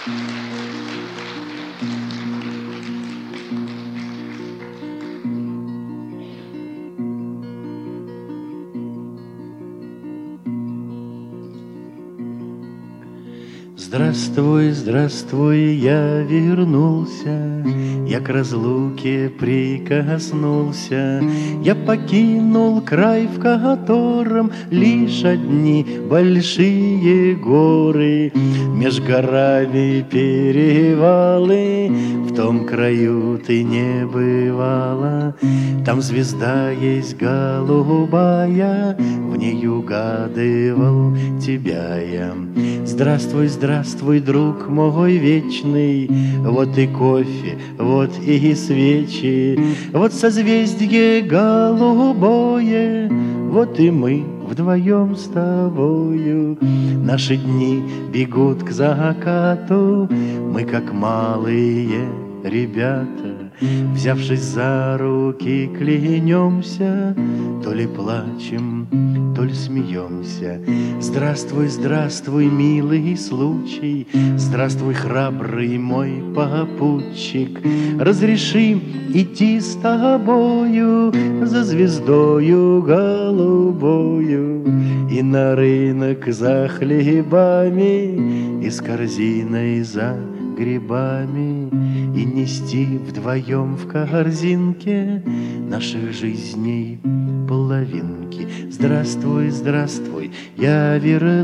Здравствуй, здравствуй, я вернулся, я к разлуке прикоснулся, я покинул край, в котором лишь одни большие горы, меж горами перевалы, в том краю ты не бывала. Там звезда есть голубая, в ней угадывал тебя я. Здравствуй, здравствуй, друг мой вечный, вот и кофе, вот и свечи, вот созвездие голубое, вот и мы вдвоем с тобою. Наши дни бегут к закату, мы как малые ребята, взявшись за руки, клянемся, то ли плачем, то ли смеемся. Здравствуй, здравствуй, милый случай, здравствуй, храбрый мой попутчик. Разреши идти с тобою за звездою голубою и на рынок за хлебами и с корзиной за грибами, и нести вдвоем в корзинке наших жизней половинки. Здравствуй, здравствуй, я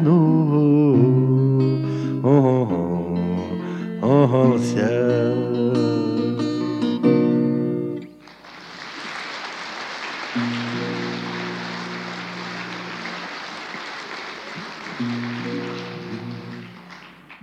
вернулся.